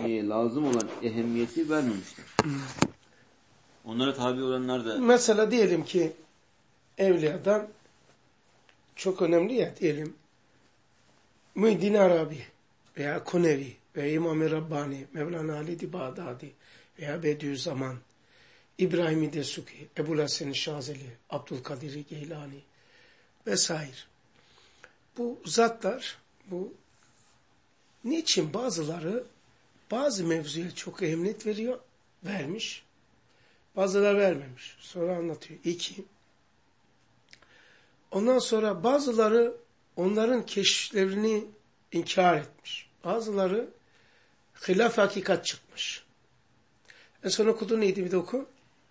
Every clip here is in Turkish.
etmeye lazım olan ehemmiyeti vermemişler. Onlara tabi olanlar da... Mesela diyelim ki evliyadan çok önemli ya diyelim Muhyiddin Arabi veya Kunevi veya İmam-ı Rabbani, Mevlana Ali Bağdadi veya Bediüzzaman, İbrahim-i Desuki, Ebu Hasan-ı Şazeli, Abdülkadir Geylani vesaire. Bu zatlar, bu niçin bazıları bazı mevzuya çok ehemmiyet vermiş, bazıları vermemiş. Sonra anlatıyor. 2. Ondan sonra bazıları onların keşiflerini inkar etmiş. Bazıları hilaf hakikat çıkmış. En son okuduğu neydi bir de oku?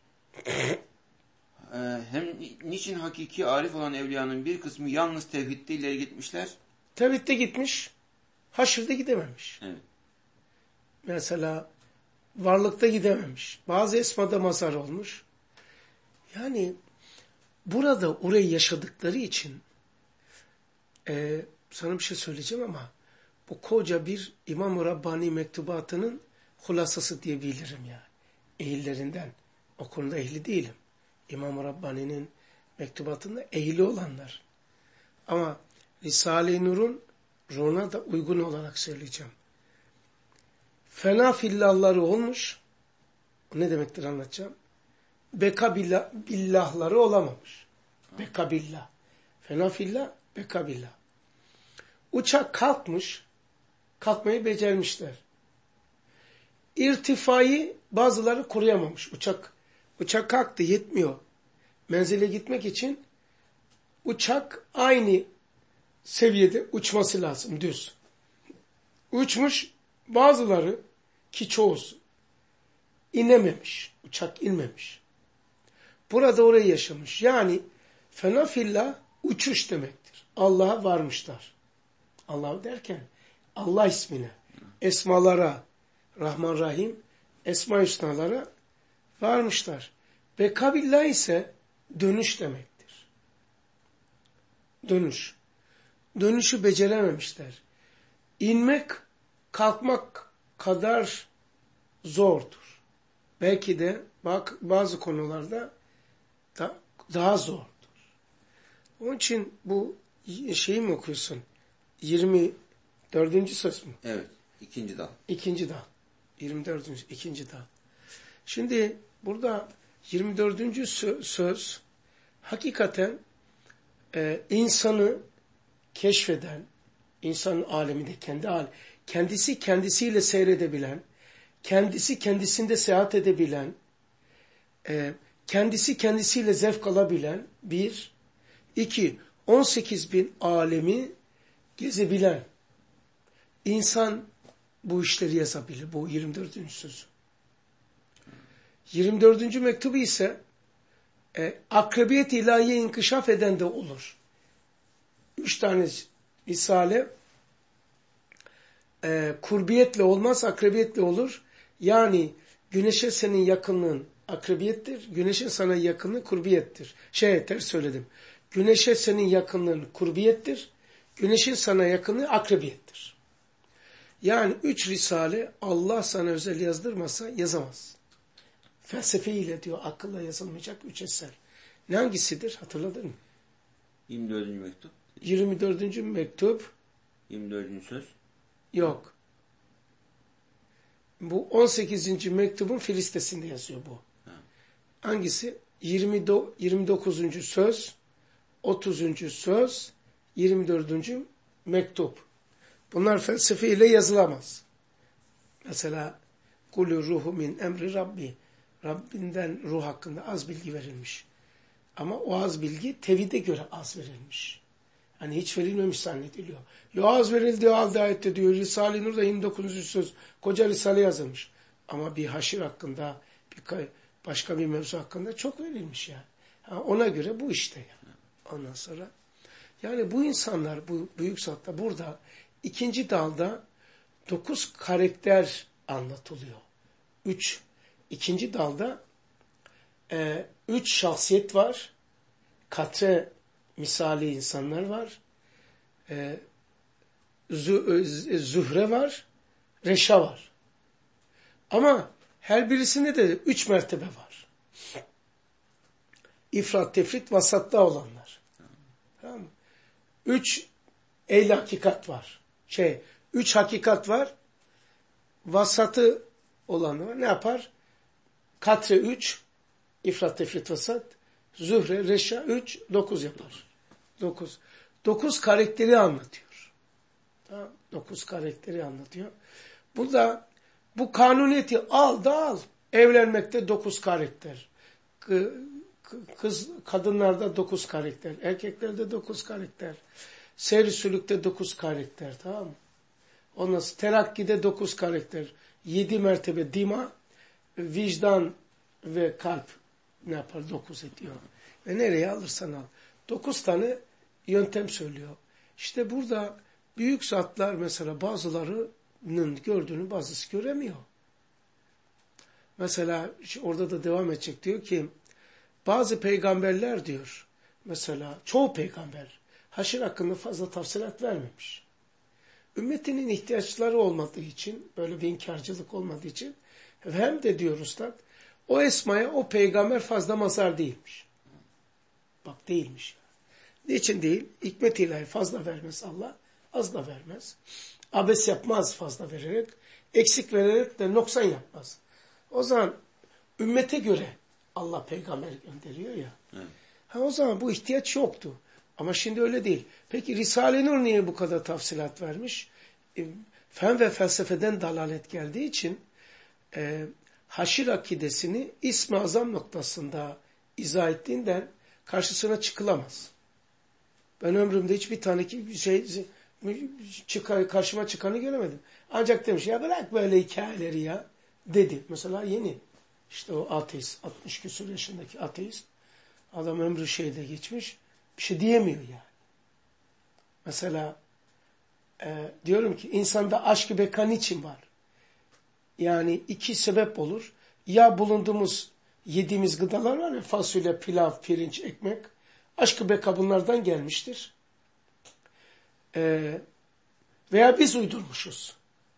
Hem niçin hakiki arif olan evliyanın bir kısmı yalnız tevhidde ileri gitmişler? Tevhidde gitmiş, haşirde gidememiş. Evet. Mesela varlıkta gidememiş. Bazı esmada mazhar olmuş. Yani burada orayı yaşadıkları için sana bir şey söyleyeceğim ama bu koca bir İmam-ı Rabbani mektubatının hulasası diyebilirim yani. Ehillerinden. O konuda ehli değilim. İmam-ı Rabbani'nin mektubatında ehli olanlar. Ama Risale-i Nur'un ruhuna da uygun olarak söyleyeceğim. Fena fillahları olmuş. O ne demektir anlatacağım. Beka billahları olamamış. Beka billah. Fena fillah, beka billah. Uçak kalkmış. Kalkmayı becermişler. İrtifayı bazıları koruyamamış. Uçak kalktı, yetmiyor. Menzile gitmek için uçak aynı seviyede uçması lazım, düz. Uçmuş, bazıları ki çoğusu inememiş. Uçak inmemiş. Burada orayı yaşamış. Yani fena fillah uçuş demektir. Allah'a varmışlar. Allah derken Allah ismine, esmalara, Rahman Rahim, Esma-i Hüsnalara varmışlar. Beka billah ise dönüş demektir. Dönüş. Dönüşü becerememişler. İnmek, kalkmak kadar zordur. Belki de bazı konularda daha zordur. Onun için bu şeyi mi okuyorsun? 24. söz mü? Evet. İkinci dal. İkinci dal. 24. ikinci dal. Şimdi burada 24. söz hakikaten insanı keşfeden, insanın aleminde kendisi kendisiyle seyredebilen, kendisi kendisinde seyahat edebilen, kendisi kendisiyle zevk alabilen 1, 2, 18 bin alemi gezebilen insan bu işleri yazabilir. Bu 24. sözü. 24. mektubu ise akrabiyet ilahiye inkişaf eden de olur. 3 tane risale kurbiyetle olmaz, akrabiyetle olur. Yani güneşe senin yakınlığın akrabiyettir, güneşin sana yakınlığı kurbiyettir. Ters söyledim. Güneşe senin yakınlığın kurbiyettir, güneşin sana yakınlığı akrabiyettir. Yani 3 risale Allah sana özel yazdırmasa yazamaz. Felsefeyle diyor akılla yazılmayacak 3 eser. Ne hangisidir hatırladın mı? 24. mektup. 24. mektup. 24. söz. Yok. Bu 18. mektubun filistesinde yazıyor bu. Ha. Hangisi? 29. söz, 30. söz, 24. mektup. Bunlar felsefeyle yazılamaz. Mesela kulü ruhu min emri Rabbi. Rabbinden ruh hakkında az bilgi verilmiş. Ama o az bilgi tevhide göre az verilmiş. Hani hiç verilmemiş zannediliyor. Ya az verildiği halde ayette diyor. Risale-i Nur'da 29. söz. Koca Risale yazılmış. Ama bir haşir hakkında, başka bir mevzu hakkında çok verilmiş yani. Ona göre bu işte yani. Ondan sonra yani bu insanlar, bu büyük zatlar burada ikinci dalda 9 karakter anlatılıyor. 3. İkinci dalda 3 şahsiyet var. Katre misali insanlar var. Zühre var. Reşa var. Ama her birisinde de 3 mertebe var. İfrat, tefrit, vasatta olanlar. Tamam mı? 3 ehl hakikat var. 3 hakikat var. Vasatı olanı var. Ne yapar? Katre 3, ifrat, tefrit, vasat. Zühre, reşa 3, 9 yapar. 9. 9 karakteri anlatıyor. Tamam. 9 karakteri anlatıyor. Burada bu kanuniyeti al da al. Evlenmekte 9 karakter. Kadınlarda 9 karakter. Erkeklerde 9 karakter. Seyr-i sülükte 9 karakter. Tamam mı? Ondan sonra terakkide 9 karakter. 7 mertebe dima, vicdan ve kalp ne yapar? 9 ediyor. Ve nereye alırsan al. 9 tane yöntem söylüyor. İşte burada büyük zatlar mesela bazılarının gördüğünü bazısı göremiyor. Mesela orada da devam edecek, diyor ki bazı peygamberler diyor, mesela çoğu peygamber haşir hakkında fazla tafsilat vermemiş. Ümmetinin ihtiyaçları olmadığı için, böyle bir inkarcılık olmadığı için, hem de diyor Üstad, o esmaya o peygamber fazla mazhar değilmiş. Bak değilmiş. Niçin değil? Hikmet ilahi fazla vermez Allah, az da vermez. Abes yapmaz fazla vererek, eksik vererek de noksan yapmaz. O zaman ümmete göre Allah peygamber gönderiyor ya. Evet. O zaman bu ihtiyaç yoktu. Ama şimdi öyle değil. Peki Risale-i Nur niye bu kadar tafsilat vermiş? Fen ve felsefeden dalalet geldiği için haşir akidesini İsm-i Azam noktasında izah ettiğinden karşısına çıkılamaz. Ben ömrümde hiçbir tane karşıma çıkanı göremedim. Ancak demiş ya bırak böyle hikayeleri ya dedi. Mesela yeni işte o ateist, 60 küsur yaşındaki ateist adam ömrü şeyde geçmiş, bir şey diyemiyor yani. Mesela diyorum ki insanda aşk-ı beka niçin var? Yani 2 sebep olur. Ya bulunduğumuz yediğimiz gıdalar var ya, fasulye, pilav, pirinç, ekmek, aşk-ı beka bunlardan gelmiştir. Veya biz uydurmuşuz.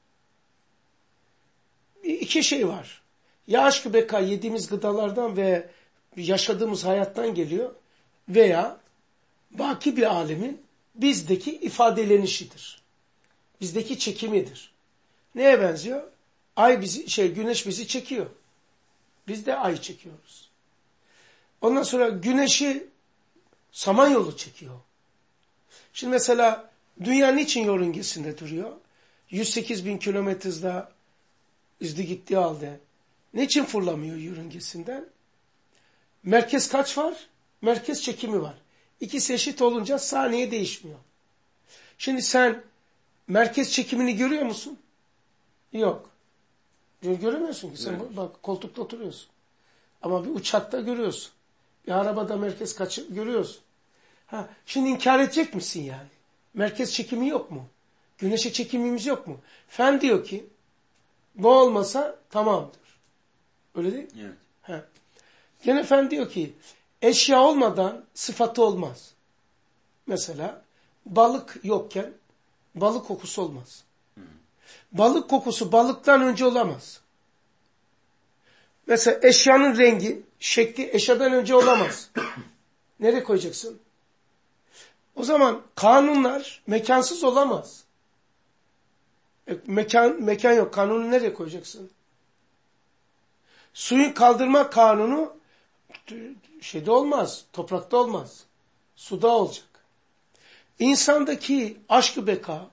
2 şey var. Ya aşk-ı beka yediğimiz gıdalardan ve yaşadığımız hayattan geliyor veya baki bir alemin bizdeki ifadelenişidir. Bizdeki çekimidir. Neye benziyor? Güneş bizi çekiyor. Biz de ay çekiyoruz. Ondan sonra güneşi Samanyolu çekiyor. Şimdi mesela dünya niçin yörüngesinde duruyor? 108 bin kilometre hızla gittiği halde niçin fırlamıyor yörüngesinden? Merkez kaç var? Merkez çekimi var. İkisi eşit olunca saniye değişmiyor. Şimdi sen merkez çekimini görüyor musun? Yok. Göremiyorsun ki. Sen bak koltukta oturuyorsun. Ama bir uçakta görüyorsun. Bir arabada merkez kaçı görüyorsun. Şimdi inkar edecek misin yani? Merkez çekimi yok mu? Güneşe çekimimiz yok mu? Fen diyor ki bu olmasa tamamdır. Öyle değil mi? Evet. Gene fen diyor ki eşya olmadan sıfatı olmaz. Mesela balık yokken balık kokusu olmaz. Balık kokusu balıktan önce olamaz. Mesela eşyanın rengi, şekli eşyadan önce olamaz. Nereye koyacaksın? O zaman kanunlar mekansız olamaz. Mekan yok. Kanunu nereye koyacaksın? Suyun kaldırma kanunu şeyde olmaz. Toprakta olmaz. Suda olacak. İnsandaki aşk-ı beka,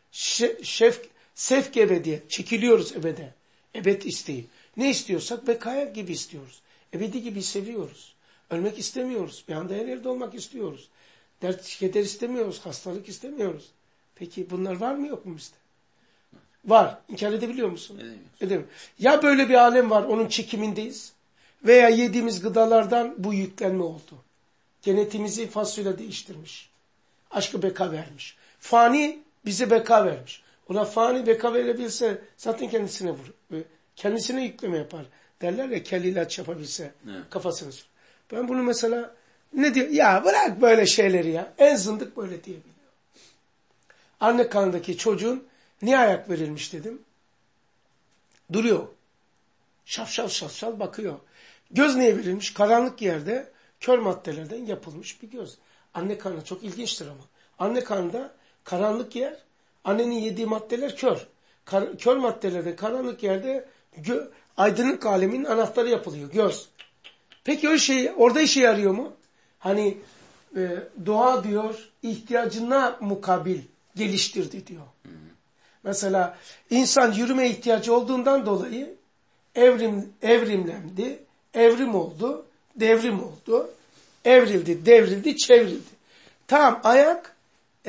sevk ebediyet, çekiliyoruz ebede. Ebed isteği. Ne istiyorsak bekaya gibi istiyoruz. Ebedi gibi seviyoruz. Ölmek istemiyoruz. Bir anda her yerde olmak istiyoruz. Dert, keder istemiyoruz. Hastalık istemiyoruz. Peki bunlar var mı yok mu bizde? Var. İnkar edebiliyor musun? Edemiyorum. Ya böyle bir alem var, onun çekimindeyiz. Veya yediğimiz gıdalardan bu yüklenme oldu. Genetimizi fasulye değiştirmiş. Aşkı beka vermiş. Fani bize beka vermiş. Ona fani beka verebilse zaten kendisine vurur. Kendisine yükleme yapar. Derler ya kel ilaç yapabilse kafasını sür. Ben bunu mesela ne diyor? Ya bırak böyle şeyleri ya. En zındık böyle diyebiliyor. Anne karnındaki çocuğun niye ayak verilmiş dedim. Duruyor. Şafşal şafşal bakıyor. Göz neye verilmiş? Karanlık yerde kör maddelerden yapılmış bir göz. Anne karnı çok ilginçtir ama. Anne karnında karanlık yer, annenin yediği maddeler kör. Kör maddelerde karanlık yerde aydınlık alemin anahtarı yapılıyor. Göz. Peki o şey orada işe yarıyor mu? Hani doğa diyor ihtiyacına mukabil geliştirdi diyor. Mesela insan yürüme ihtiyacı olduğundan dolayı evrimlendi, evrim oldu, devrim oldu, evrildi, devrildi, çevrildi. Tamam ayak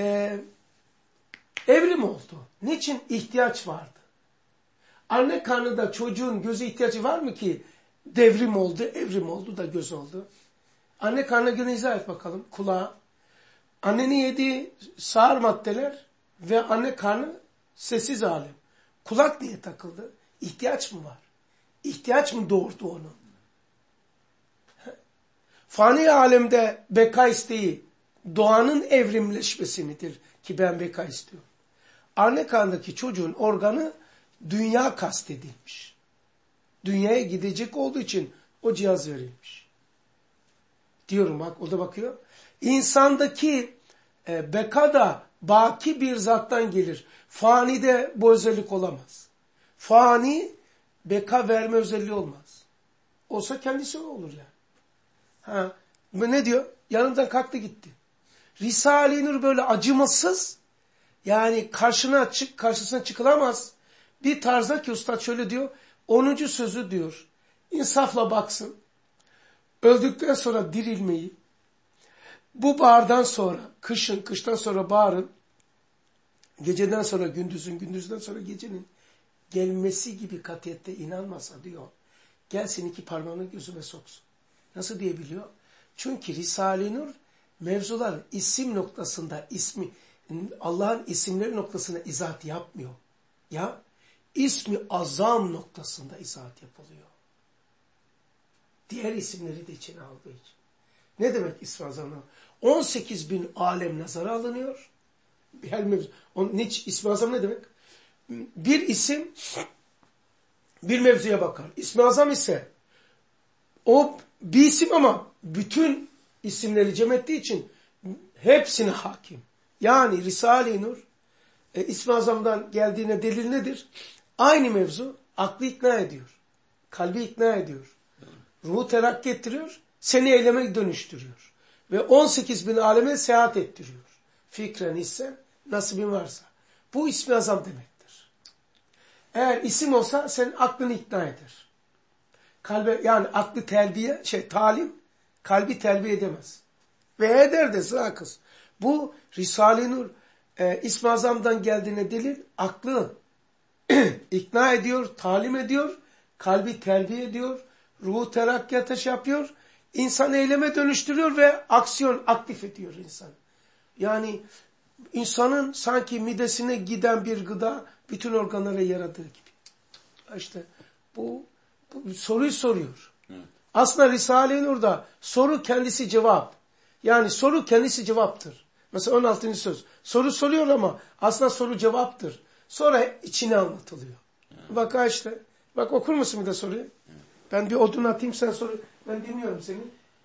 evrim oldu. Niçin ihtiyaç vardı? Anne karnında çocuğun gözü ihtiyacı var mı ki devrim oldu, evrim oldu da göz oldu? Anne karnına göre izah et bakalım. Kulağı. Annenin yediği sağır maddeler ve anne karnı sessiz alem. Kulak niye takıldı? İhtiyaç mı var? İhtiyaç mı doğurdu onu? Fani alemde beka isteği doğanın evrimleşmesi midir ki ben beka istiyorum? Anne karnındaki çocuğun organı dünya kastedilmiş. Dünyaya gidecek olduğu için o cihaz verilmiş. Diyorum bak o da bakıyor. İnsandaki beka da baki bir zattan gelir. Fanide bu özellik olamaz. Fani beka verme özelliği olmaz. Olsa kendisi olur yani. Ha, ne diyor? Yanından kalktı gitti. Risale-i Nur böyle acımasız, yani karşısına çıkılamaz bir tarzda ki Üstad şöyle diyor, 10. sözü diyor, insafla baksın, öldükten sonra dirilmeyi, bu bahardan sonra, kıştan sonra baharın, geceden sonra gündüzün, gündüzden sonra gecenin gelmesi gibi katiyette inanmasa diyor, gelsin 2 parmağını gözüme soksun. Nasıl diyebiliyor? Çünkü Risale-i Nur mevzular isim noktasında Allah'ın isimleri noktasında izahat yapmıyor. Ya ismi azam noktasında izahat yapılıyor. Diğer isimleri de içine aldığı için. Ne demek ismi azam? 18.000 alem nazara alınıyor. İsmi azam ne demek? Bir isim bir mevzuya bakar. İsmi azam ise o bir isim ama bütün isimleri cem ettiği için hepsine hakim. Yani Risale-i Nur İsmi Azam'dan geldiğine delil nedir? Aynı mevzu aklı ikna ediyor. Kalbi ikna ediyor. Ruhu terakki ettiriyor. Seni eyleme dönüştürüyor. Ve 18.000 aleme seyahat ettiriyor. Fikren, hissen, nasibin varsa. Bu İsmi Azam demektir. Eğer isim olsa senin aklını ikna eder. Kalbe, yani aklı talim, kalbi telbiye edemez. Ve eder de sakız. Bu Risale-i Nur İsmi Azam'dan geldiğine delil, aklı ikna ediyor, talim ediyor, kalbi terbiye ediyor, ruhu terakkiyata yapıyor, insan eyleme dönüştürüyor ve aksiyon aktif ediyor insan. Yani insanın sanki midesine giden bir gıda bütün organlara yaradığı gibi. İşte bu soruyu soruyor. Evet. Aslında Risale-i Nur'da soru kendisi cevap. Yani soru kendisi cevaptır. Mesela 16. söz. Soru soruyor ama aslında soru cevaptır. Sonra içine anlatılıyor. Evet. Bak işte. Bak okur musun bir de soruyu? Evet. Ben bir odun atayım sen soru. Ben dinliyorum seni.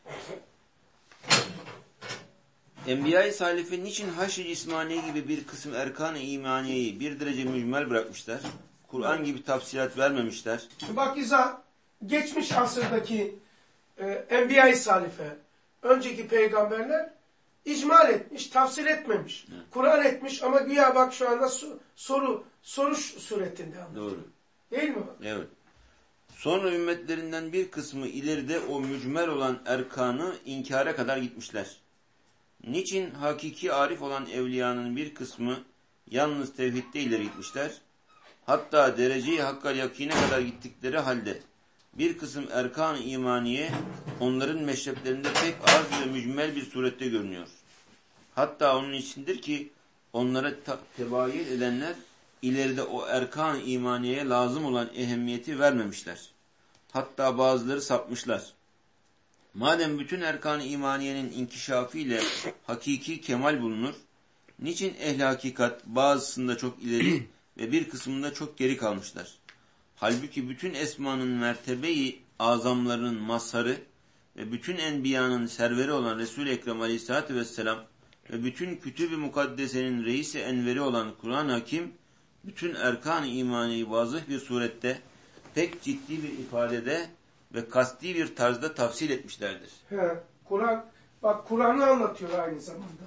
Enbiya-i Salife niçin Haşr-ı Cismaniye gibi bir kısım erkan-ı imaniyeyi bir derece mücmel bırakmışlar? Kur'an gibi tafsilat vermemişler. Bak İza, geçmiş asırdaki Enbiya-i Salife, önceki peygamberler icmal etmiş, tafsil etmemiş. Evet. Kur'an etmiş ama güya bak şu anda soru suretinde anlatıyor. Doğru. Değil mi? Evet. Sonra ümmetlerinden bir kısmı ileride o mücmel olan erkanı inkara kadar gitmişler. Niçin hakiki arif olan evliyanın bir kısmı yalnız tevhidde ileri gitmişler? Hatta derece-i hakkal yakine kadar gittikleri halde bir kısım erkan-ı imaniye onların meşreplerinde pek az ve mücmel bir surette görünüyor. Hatta onun içindir ki onlara tebayün edenler ileride o erkan-ı imaniyeye lazım olan ehemmiyeti vermemişler. Hatta bazıları sapmışlar. Madem bütün erkan-ı imaniyenin inkişafıyla hakiki kemal bulunur, niçin ehl-i hakikat bazısında çok ileri ve bir kısmında çok geri kalmışlar? Halbuki bütün esmanın mertebeyi azamlarının mazharı ve bütün enbiyanın serveri olan Resul-i Ekrem Aleyhisselatü Vesselam ve bütün kütüb-i mukaddesenin reisi enveri olan Kur'an-ı Hakim, bütün erkan-ı imaniyi vazıh bir surette, pek ciddi bir ifadede ve kasti bir tarzda tafsil etmişlerdir. Kur'an'ı anlatıyor aynı zamanda.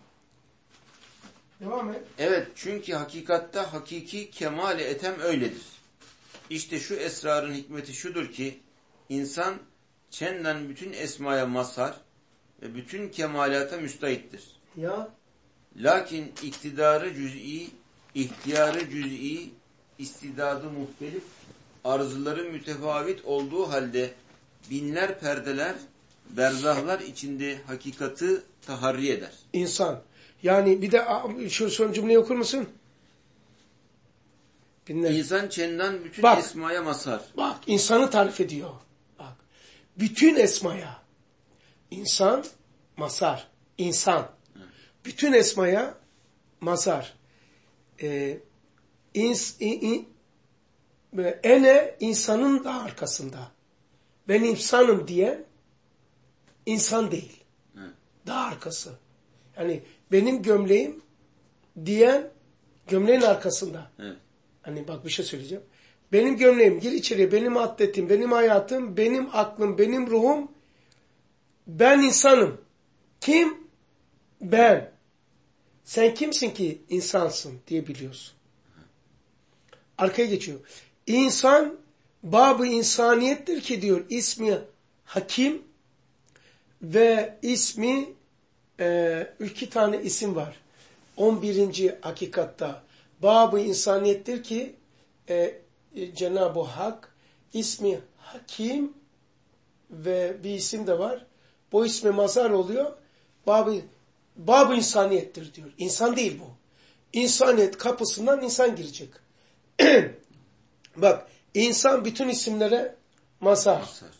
Devam et. Evet, çünkü hakikatta hakiki kemal-i etem öyledir. İşte şu esrarın hikmeti şudur ki, insan çenden bütün esmaya mazhar ve bütün kemalata müstahittir. Ya. Lakin iktidarı cüz'i, ihtiyarı cüz'i, istidadı muhtelif, arzuları mütefavit olduğu halde binler perdeler, berzahlar içinde hakikati taharri eder. İnsan. Yani bir de şu son cümleyi okur musun? Binler. İnsan çenden bütün esmaya mazhar. Bak, insanı tarif ediyor. Bak. Bütün esmaya. İnsan, mazhar. İnsan. Bütün esmaya mazhar. Ene insanın da arkasında. Ben insanım diyen insan değil. Daha arkası. Yani benim gömleğim diyen gömleğin arkasında. Evet. Hani bak bir şey söyleyeceğim. Benim gömleğim, gir içeriye, benim atletim, benim hayatım, benim aklım, benim ruhum. Ben insanım. Kim? Ben. Sen kimsin ki insansın diye biliyorsun. Arkaya geçiyor. İnsan, bab-ı insaniyettir ki diyor, ismi Hakim ve ismi 2 tane isim var. 11. hakikatta. Bab-ı insaniyettir ki Cenab-ı Hak ismi Hakim ve bir isim de var. Bu isme mazhar oluyor. Bab-ı insaniyettir diyor. İnsan değil bu. İnsaniyet kapısından insan girecek. Bak, insan bütün isimlere mazhar.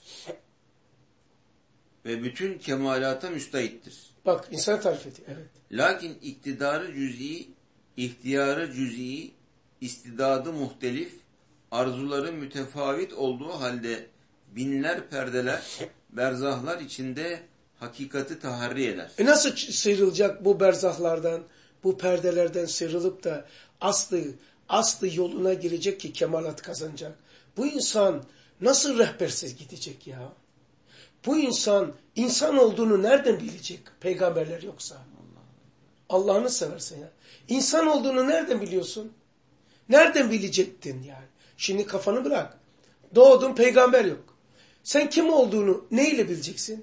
Ve bütün kemalata müstahittir. Bak, insan tarif ediyor. Evet. Lakin iktidarı cüz'i, ihtiyarı cüz'i, istidadı muhtelif, arzuları mütefavit olduğu halde binler perdeler, berzahlar içinde hakikati taharri eder. Nasıl sıyrılacak bu berzahlardan, bu perdelerden sıyrılıp da aslı yoluna girecek ki kemalat kazanacak? Bu insan nasıl rehbersiz gidecek ya? Bu insan olduğunu nereden bilecek peygamberler yoksa? Allah'ını seversen ya. İnsan olduğunu nereden biliyorsun? Nereden bilecektin yani? Şimdi kafanı bırak. Doğdun, peygamber yok. Sen kim olduğunu neyle bileceksin?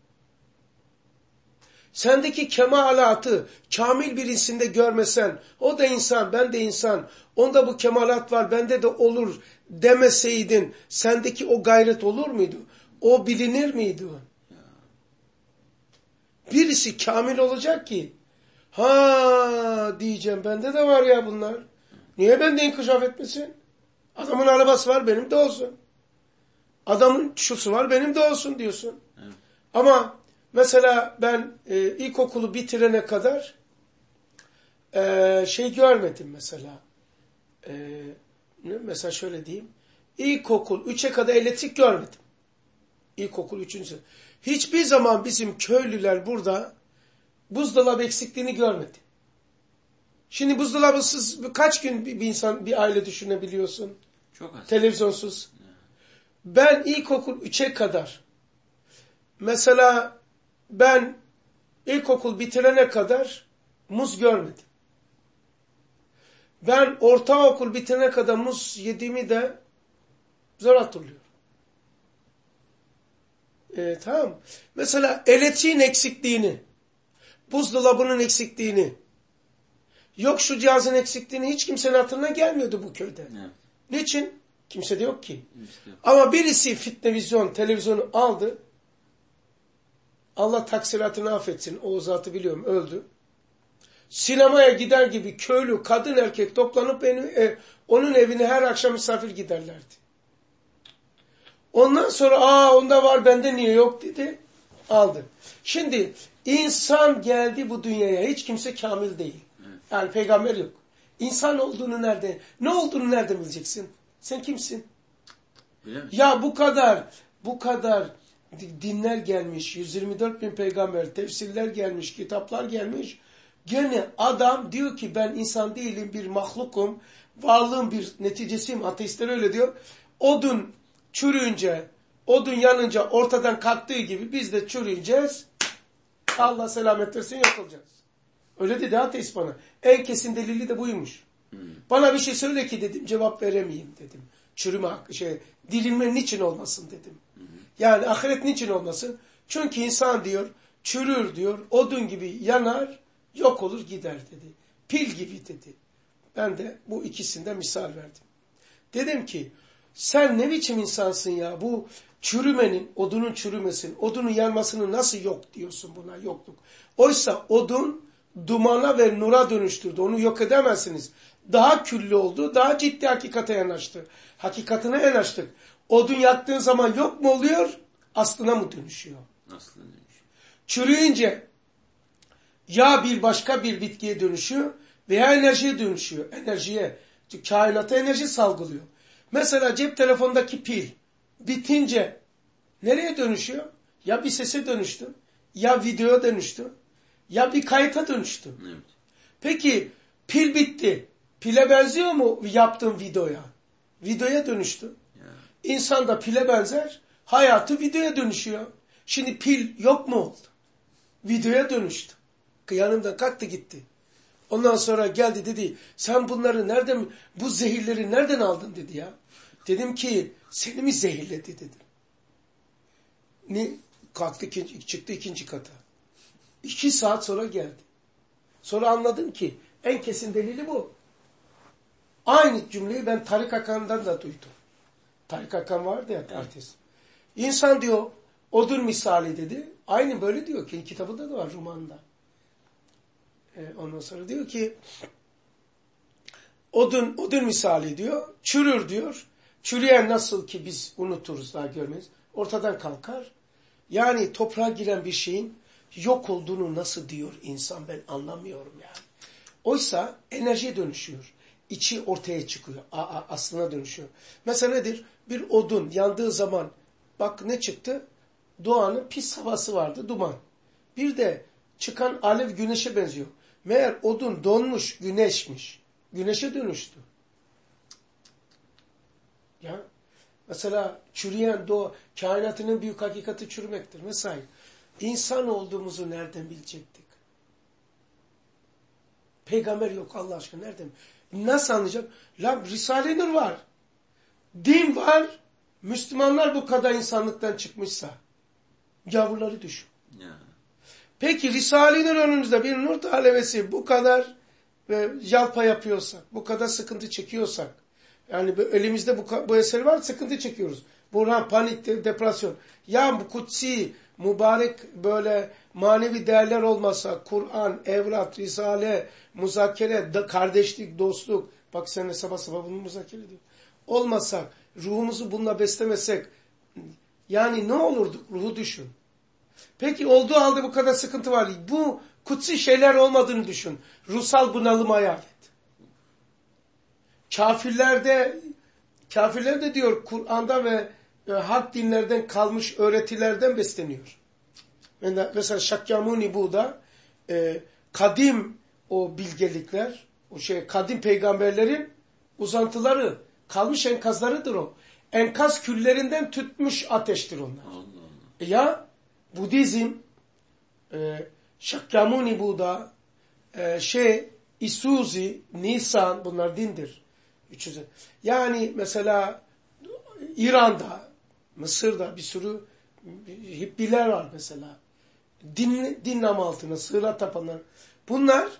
Sendeki kemalatı kamil birisinde görmesen, o da insan, ben de insan, onda bu kemalat var, bende de olur demeseydin, sendeki o gayret olur muydu? O bilinir miydi? Birisi kamil olacak ki, diyeceğim, bende de var ya bunlar. Niye bende inkişaf etmesin? Adamın arabası var, benim de olsun. Adamın şusu var, benim de olsun diyorsun. Evet. Ama mesela ben ilkokulu bitirene kadar görmedim mesela. Mesela şöyle diyeyim. İlkokul 3'e kadar elektrik görmedim. İlkokul 3. sınıf. Hiçbir zaman bizim köylüler burada buzdolabı eksikliğini görmedi. Şimdi buzdolabısız kaç gün bir insan, bir aile düşünebiliyorsun? Çok az. Televizyonsuz. Ben ilkokul 3'e kadar, mesela ben ilkokul bitirene kadar muz görmedim. Ben ortaokul bitirene kadar muz yediğimi de zor hatırlıyorum. Tamam. Mesela elektriğin eksikliğini, buzdolabının eksikliğini, yok şu cihazın eksikliğini hiç kimsenin hatırına gelmiyordu bu köyde. Evet. Niçin? Kimse de yok ki. İşte. Ama birisi fitnevizyon, televizyonu aldı. Allah taksiratını affetsin. O zatı biliyorum, öldü. Sinemaya gider gibi köylü, kadın, erkek toplanıp onun evine her akşam misafir giderlerdi. Ondan sonra onda var, bende niye yok dedi. Aldı. Şimdi insan geldi bu dünyaya. Hiç kimse kamil değil. Yani peygamber yok. İnsan olduğunu nereden, ne olduğunu nereden bileceksin? Sen kimsin? Ya bu kadar dinler gelmiş, 124 bin peygamber, tefsirler gelmiş, kitaplar gelmiş. Gene adam diyor ki ben insan değilim, bir mahlukum, varlığın bir neticesiyim. Ateistler öyle diyor. Odun çürüyünce, odun yanınca ortadan kalktığı gibi biz de çürüyeceğiz. Allah selamet versin, yok olacağız. Öyle dedi ateist bana. En kesin delili de buymuş. Bana bir şey söyle ki dedim, cevap veremeyeyim dedim. Çürüme, dirilme niçin olmasın dedim. Yani ahiret niçin olmasın? Çünkü insan diyor, çürür diyor, odun gibi yanar, yok olur gider dedi. Pil gibi dedi. Ben de bu ikisinden misal verdim. Dedim ki, sen ne biçim insansın ya? Bu çürümenin, odunun çürümesinin, odunun yanmasının nasıl yok diyorsun buna, yokluk. Oysa odun dumana ve nura dönüştürdü. Onu yok edemezsiniz. Daha küllü oldu, daha ciddi hakikate yanaştı. Hakikatine yanaştık. Odun yaktığın zaman yok mu oluyor? Aslına mı dönüşüyor? Aslına dönüşüyor. Çürüyünce ya bir başka bir bitkiye dönüşüyor veya enerjiye dönüşüyor. Enerjiye, kainata enerji salgılıyor. Mesela cep telefondaki pil bitince nereye dönüşüyor? Ya bir sese dönüştü, ya videoya dönüştü, ya bir kayıta dönüştü. Evet. Peki pil bitti. Pile benziyor mu yaptığın videoya? Videoya dönüştü. İnsan da pile benzer. Hayatı videoya dönüşüyor. Şimdi pil yok mu oldu? Videoya dönüştü. Yanımdan kalktı gitti. Ondan sonra geldi dedi, sen bunları nereden, bu zehirleri nereden aldın dedi ya. Dedim ki, seni mi zehirledi dedim. Ne? Kalktı, çıktı ikinci kata. 2 saat sonra geldi. Sonra anladım ki, en kesin delili bu. Aynı cümleyi ben Tarık Akan'dan da duydum. Tarık Akan vardı ya, artist. İnsan diyor, odun misali dedi. Aynı böyle diyor ki, kitabında da var, romanda. Ondan sonra diyor ki, odun misali diyor, çürür diyor. Çürüyen nasıl ki biz unuturuz, daha görmeyiz. Ortadan kalkar. Yani toprağa giren bir şeyin yok olduğunu nasıl diyor insan, ben anlamıyorum yani. Oysa enerjiye dönüşüyor. İçi ortaya çıkıyor. Aslına dönüşüyor. Mesela nedir? Bir odun yandığı zaman bak ne çıktı? Doğanın pis havası vardı, duman. Bir de çıkan alev güneşe benziyor. Meğer odun donmuş, güneşmiş. Güneşe dönüştü. Ya mesela çürüyen kainatın en büyük hakikati çürümektir. Mesela insan olduğumuzu nereden bilecektik? Peygamber yok Allah aşkına, nereden? Nasıl anlayacak? La Risale-i Nur var. Din var. Müslümanlar bu kadar insanlıktan çıkmışsa gavurları düşün. Peki Risale-i Nur önümüzde bir nur talebesi bu kadar yalpa yapıyorsak, bu kadar sıkıntı çekiyorsak, yani elimizde bu eser var, sıkıntı çekiyoruz. Buhran, panik, depresyon. Ya bu kutsi, mübarek böyle manevi değerler olmasa, Kur'an, evrat, risale, muzakere, kardeşlik, dostluk, bak sen sabah bunu muzakere ediyor. Olmasa, ruhumuzu bununla beslemesek, yani ne olurduk? Ruhu düşün. Peki olduğu halde bu kadar sıkıntı var. Bu kutsi şeyler olmadığını düşün. Ruhsal bunalım hayal et. Kafirler de diyor Kur'an'da ve hak dinlerden kalmış öğretilerden besleniyor. Mesela Şakyamuni Buğda kadim o bilgelikler, kadim peygamberlerin uzantıları, kalmış enkazlarıdır o. Enkaz küllerinden tütmüş ateştir onlar. Allah Allah. Ya Budizm, Şakyamuni Buğda, Isuzi, Nisan, bunlar dindir. 300. Yani mesela İran'da, Mısır'da bir sürü Hippiler var mesela. Din namı altına sığıra tapanlar. Bunlar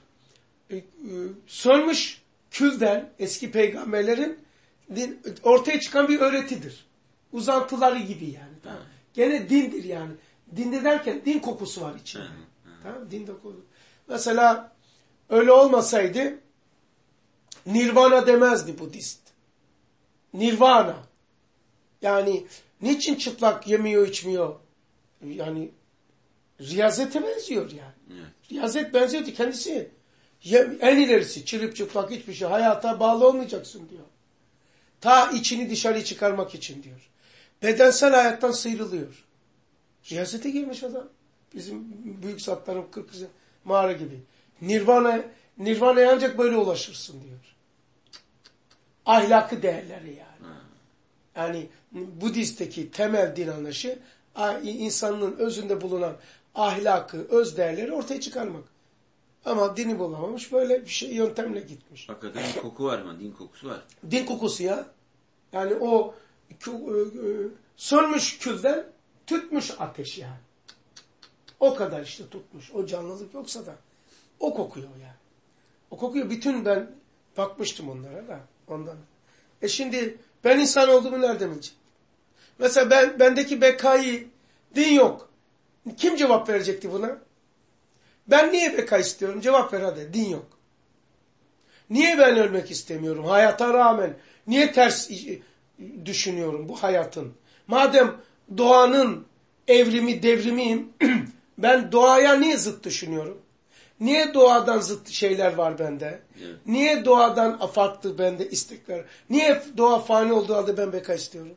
sönmüş külden eski peygamberlerin ortaya çıkan bir öğretidir. Uzantıları gibi yani. Tamam. Gene dindir yani. Dinde derken din kokusu var içinde. Tamam, din kokusu. Mesela öyle olmasaydı Nirvana demezdi Budist. Nirvana. Yani niçin çıplak yemiyor, içmiyor? Yani riyazete benziyor yani. Evet. Riyazet benziyordu kendisi. En ilerisi çırıp çıplak hiçbir şey. Hayata bağlı olmayacaksın diyor. Ta içini dışarı çıkarmak için diyor. Bedensel hayattan sıyrılıyor. Riyazete girmiş adam. Bizim büyük zatların 40 mağara gibi. Nirvana'ya ancak böyle ulaşırsın diyor. Ahlakı değerleri yani. Yani Budist'teki temel din anlayışı insanın özünde bulunan ahlakı, öz değerleri ortaya çıkarmak. Ama dini bulamamış, böyle bir şey yöntemle gitmiş. Hakikaten bir koku var ama din kokusu var. Din kokusu ya. Yani o sönmüş külden tütmüş ateş yani. O kadar işte tutmuş. O canlılık yoksa da o kokuyor yani. O kokuyor. Bütün ben bakmıştım onlara da ondan. Şimdi ben insan olduğumu nereden bileceğim? Mesela bendeki bekayı din yok. Kim cevap verecekti buna? Ben niye beka istiyorum? Cevap ver hadi. Din yok. Niye ben ölmek istemiyorum? Hayata rağmen. Niye ters düşünüyorum bu hayatın? Madem doğanın evrimi, devrimiyim, ben doğaya niye zıt düşünüyorum? Niye doğadan zıt şeyler var bende? Evet. Niye doğadan farklı bende istekler? Niye doğa fani olduğu halde ben beka istiyorum?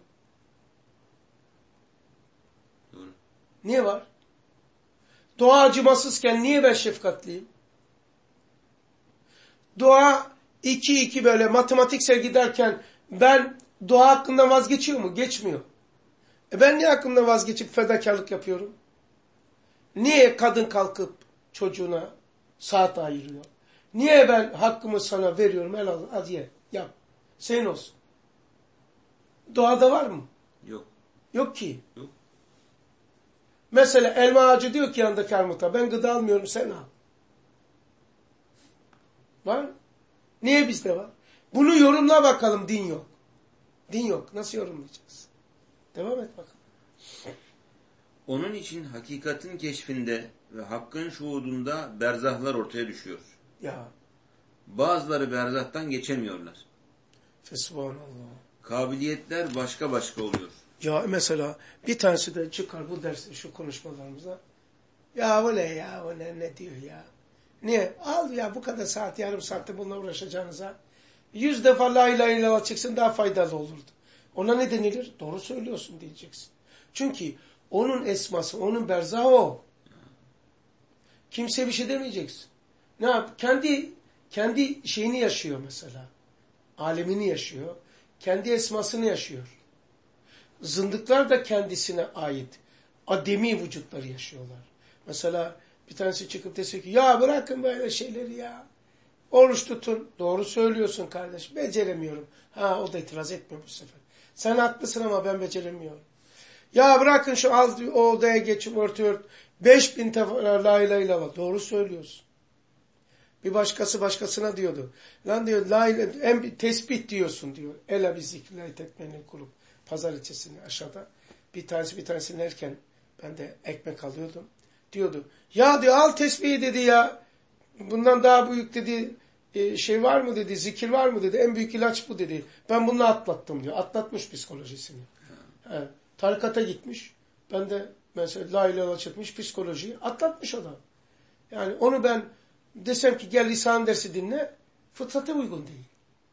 Doğru. Niye var? Doğa acımasızken niye ben şefkatliyim? Doğa 2-2 böyle matematiksel giderken ben doğa hakkında vazgeçiyor mu? Geçmiyor. Ben niye hakkında vazgeçip fedakarlık yapıyorum? Niye kadın kalkıp çocuğuna saat ayırıyor? Niye ben hakkımı sana veriyorum? Al ye, yap. Senin olsun. Doğada var mı? Yok. Yok ki. Yok. Mesela elma ağacı diyor ki yanındaki armuta, ben gıda almıyorum, sen al. Var mı? Niye bizde var? Bunu yorumla bakalım, din yok. Din yok. Nasıl yorumlayacağız? Devam et bakalım. Onun için hakikatin keşfinde ve hakkın şuhudunda berzahlar ortaya düşüyor. Ya. Bazıları berzahtan geçemiyorlar. Fesubhanallah. Kabiliyetler başka başka oluyor. Ya mesela bir tanesi de çıkar bu derste şu konuşmalarımızda. Ya bu ne ya, bu ne diyor ya. Niye? Al ya bu kadar saat, yarım saatte bununla uğraşacağınıza 100 defa la ilahe illallah çıksın daha faydalı olurdu. Ona ne denilir? Doğru söylüyorsun diyeceksin. Çünkü onun esması, onun berzahı o. Kimseye bir şey demeyeceksin. Ne yap? Kendi şeyini yaşıyor mesela. Alemini yaşıyor. Kendi esmasını yaşıyor. Zındıklar da kendisine ait ademi vücutları yaşıyorlar. Mesela bir tanesi çıkıp dese ki ya bırakın böyle şeyleri ya. Oruç tutun. Doğru söylüyorsun kardeş. Beceremiyorum. Ha o da itiraz etmiyor bu sefer. Sen haklısın ama ben beceremiyorum. Ya bırakın şu o odaya geçip örtü 5000 defa la ilahe illallah. Doğru söylüyorsun. Bir başkası başkasına diyordu. Lan diyor la ilahe tesbih diyorsun diyor. Ela bi zikrillahi tetmenin kulub. Pazar ilçesinde aşağıda. Bir tanesini erken ben de ekmek alıyordum. Diyordu. Ya diyor al tesbihi dedi ya. Bundan daha büyük dedi şey var mı dedi. Zikir var mı dedi. En büyük ilaç bu dedi. Ben bunu atlattım diyor. Atlatmış psikolojisini. Evet. Tarikata gitmiş. Ben de mesela la ilahe illallah çıkmış psikolojiyi. Atlatmış adam. Yani onu ben desem ki gel lisan dersi dinle. Fıtrata uygun değil.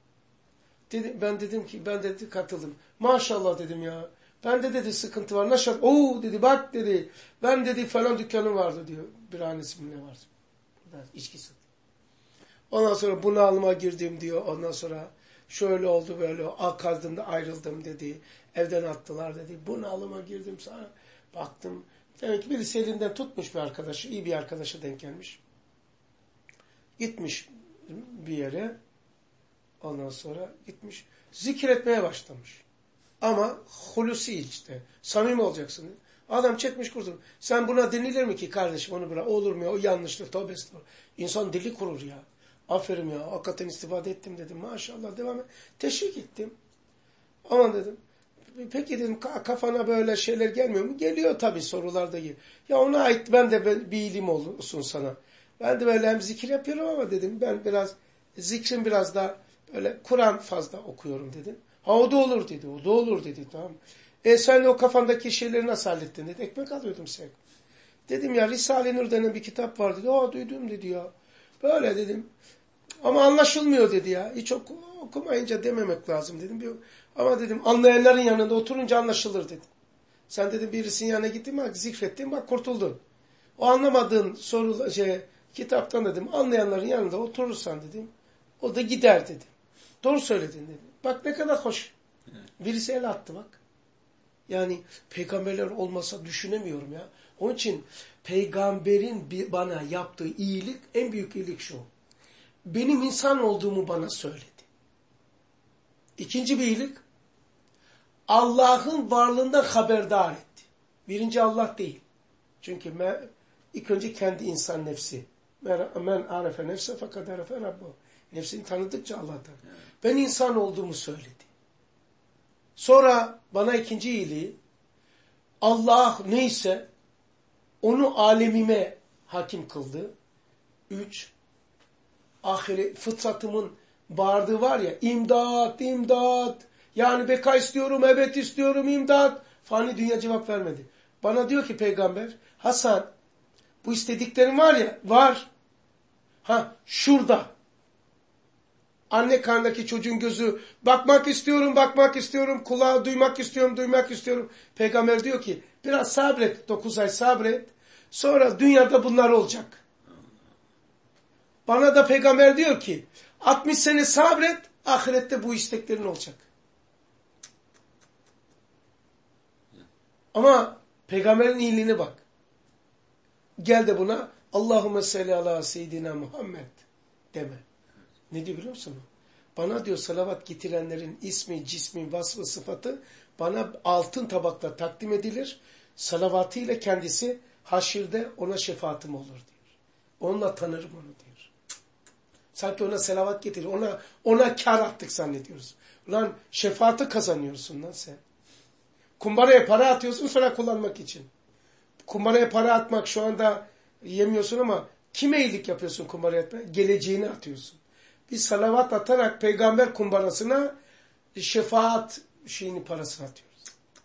Ben dedim ki ben dedi katıldım. Maşallah dedim ya. Bende dedi sıkıntı var. Naşat. Oo dedi bak dedi. Ben dedi falan dükkanım vardı diyor. Bir annesi mi ne vardı. İçki satıyor. Ondan sonra bunalıma girdim diyor. Ondan sonra şöyle oldu böyle. Kadında ayrıldım dedi. Evden attılar dedi. Bunalıma girdim sana. Baktım. Demek ki birisi elinden tutmuş bir arkadaşı. İyi bir arkadaşa denk gelmiş. Gitmiş bir yere. Ondan sonra gitmiş. Zikir etmeye başlamış. Ama hulusi işte. Samimi olacaksın. Adam çekmiş kurtulmuş. Sen buna denilir mi ki kardeşim onu bırak. Olur mu ya? O yanlıştır. Tövbe estağfurullah. İnsan dili kurur ya. Aferin ya. Hakikaten istifade ettim dedim. Maşallah devam et. Teşvik ettim. Aman dedim. Peki dedim kafana böyle şeyler gelmiyor mu? Geliyor tabii sorular da geliyor. Ya ona ait ben de bir ilim olsun sana. Ben de böyle hem zikir yapıyorum ama dedim ben biraz zikrim biraz daha böyle Kur'an fazla okuyorum dedim. Ha o da olur dedi. O da olur dedi. Tamam. Sen o kafandaki şeyleri nasıl hallettin dedi. Ekmek alıyordum sen. Dedim ya Risale-i Nur denen bir kitap var dedi. Duydum dedi ya. Böyle dedim. Ama anlaşılmıyor dedi ya. Hiç okumayınca dememek lazım dedim. Ama dedim anlayanların yanında oturunca anlaşılır dedim. Sen dedim birisinin yanına gittin bak zikrettin bak kurtuldun. O anlamadığın kitaptan dedim anlayanların yanında oturursan dedim o da gider dedim. Doğru söyledin dedim. Bak ne kadar hoş. Birisi el attı bak. Yani peygamberler olmasa düşünemiyorum ya. Onun için peygamberin bana yaptığı iyilik en büyük iyilik şu. Benim insan olduğumu bana söyledi. İkinci bir iyilik Allah'ın varlığından haberdar etti. Birinci Allah değil. Çünkü ilk önce kendi insan nefsi. Men arefe nefse fakat arefe Rabbu. Nefsini tanıdıkça Allah'tan. Ben insan olduğumu söyledi. Sonra bana ikinci iyiliği Allah neyse onu alemime hakim kıldı. 3. Ahiret fıtratımın bağırdığı var ya imdat, imdat. Yani beka istiyorum, evet istiyorum, imdat. Fani dünya cevap vermedi. Bana diyor ki peygamber, Hasan bu istediklerin var ya, var. Şurada. Anne karnındaki çocuğun gözü bakmak istiyorum, bakmak istiyorum. Kulağı duymak istiyorum, duymak istiyorum. Peygamber diyor ki biraz sabret, 9 ay sabret. Sonra dünyada bunlar olacak. Bana da peygamber diyor ki 60 sene sabret, ahirette bu isteklerin olacak. Ama peygamberin iyiliğine bak. Gel de buna Allahümme salli ala seyyidina Muhammed deme. Ne diyor biliyor musun? Bana diyor salavat getirenlerin ismi, cismi, vasfı, sıfatı bana altın tabakla takdim edilir. Salavatıyla kendisi haşirde ona şefaatim olur diyor. Onunla tanırım onu diyor. Sanki ona salavat getirir. Ona kar attık zannediyoruz. Ulan şefaati kazanıyorsun lan sen. Kumbaraya para atıyorsun sonra kullanmak için. Kumbaraya para atmak şu anda yemiyorsun ama kime iyilik yapıyorsun kumbaraya atmak? Geleceğini atıyorsun. Biz salavat atarak peygamber kumbarasına şefaat parasını atıyoruz.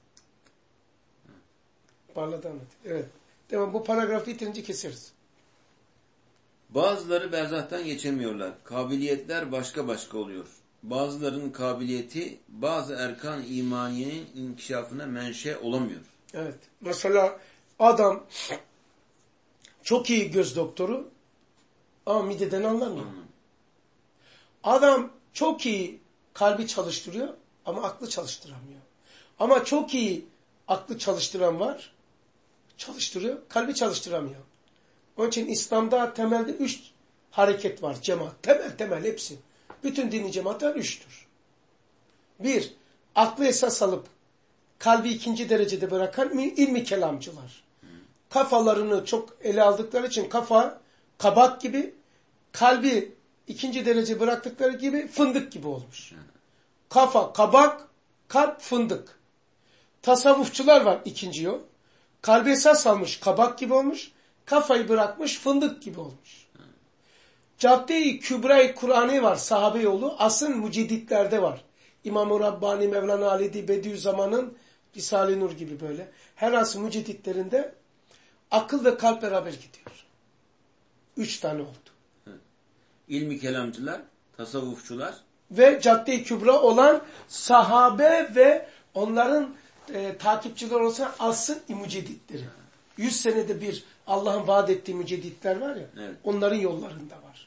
Parladı anlatıyor. Evet. Devam bu paragrafı bitirince keseriz. Bazıları berzahtan geçemiyorlar. Kabiliyetler başka başka oluyor. Bazılarının kabiliyeti bazı erkan imaniyenin inkişafına menşe olamıyor. Evet. Mesela adam çok iyi göz doktoru ama mideden anlamıyor. Adam çok iyi kalbi çalıştırıyor ama aklı çalıştıramıyor. Ama çok iyi aklı çalıştıran var. Çalıştırıyor, kalbi çalıştıramıyor. Onun için İslam'da temelde 3 hareket var. Cemaat. Temel hepsi. Bütün dini cemaatler 3'tür. 1. Aklı esas alıp kalbi 2. derecede bırakan ilmi kelamcılar. Kafalarını çok ele aldıkları için kafa kabak gibi, kalbi 2. derece bıraktıkları gibi fındık gibi olmuş. Kafa kabak, kalp fındık. Tasavvufçular var 2. yol. Kalbi esas almış kabak gibi olmuş. Kafayı bırakmış fındık gibi olmuş. Cadde-i Kübra-i Kur'an'ı var sahabe yolu. Asıl müceditlerde var. İmam-ı Rabbani, Mevlana Halid-i Bediüzzaman'ın Risale-i Nur gibi böyle. Her asıl müceditlerinde akıl ve kalp beraber gidiyor. 3 tane oldu. İlmi kelamcılar, tasavvufçular ve Cadde-i Kübra olan sahabe ve onların takipçiler olsa asıl müceditleri. 100 senede bir Allah'ın vaat ettiği müceditler var ya, evet. Onların yollarında var.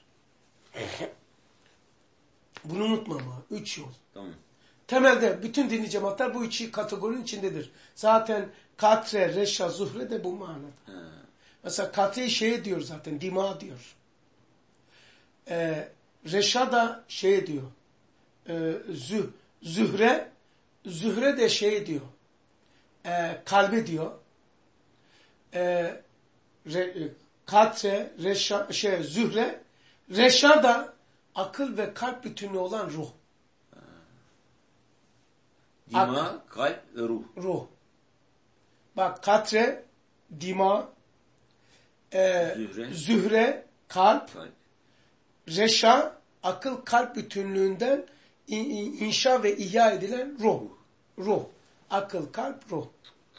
Bunu unutma ama 3 yol. Tamam. Temelde bütün dini cemaatler bu 3 kategorinin içindedir. Zaten Katre, Reşa, Zuhre de bu manada. Mesela Katre diyor zaten, dima diyor. Reşa da diyor. Zühre de diyor. Kalbe diyor. Katre, Reşa, Zühre. Reşa da akıl ve kalp bütünlüğü olan ruh. Dima, kalp ve ruh. Ruh. Bak Katre, dima, Zühre, kalp. Reşa, akıl kalp bütünlüğünden inşa ve ihya edilen ruh. Ruh. Akıl, kalp, ruh.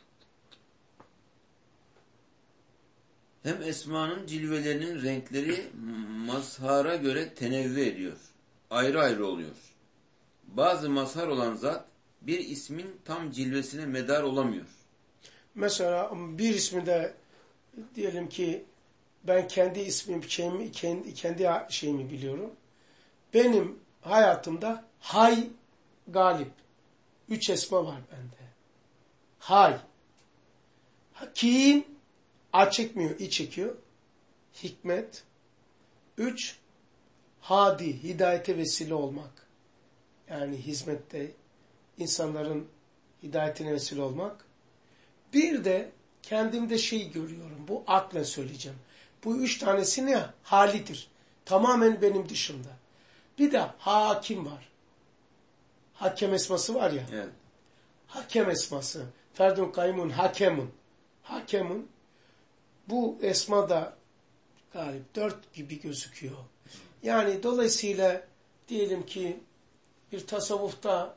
Hem esmanın cilvelerinin renkleri mazhara göre tenevvü ediyor. Ayrı ayrı oluyor. Bazı mazhar olan zat bir ismin tam cilvesine medar olamıyor. Mesela bir isminde diyelim ki ben kendi ismim, kendi şeyimi biliyorum. Benim hayatımda Hay, Galip. 3 esma var bende. Hay. Hakim, A çekmiyor, İ çekiyor. Hikmet. 3. Hadi, hidayete vesile olmak. Yani hizmette insanların hidayetine vesile olmak. Bir de kendimde şey görüyorum. Bu akla söyleyeceğim. Bu 3 tanesi ne? Halidir. Tamamen benim dışımda. Bir de hakim var. Hakem esması var ya. Evet. Hakem esması. Ferdun kaymun hakemun. Hakemun. Bu esma da galip 4 gibi gözüküyor. Yani dolayısıyla diyelim ki bir tasavvufta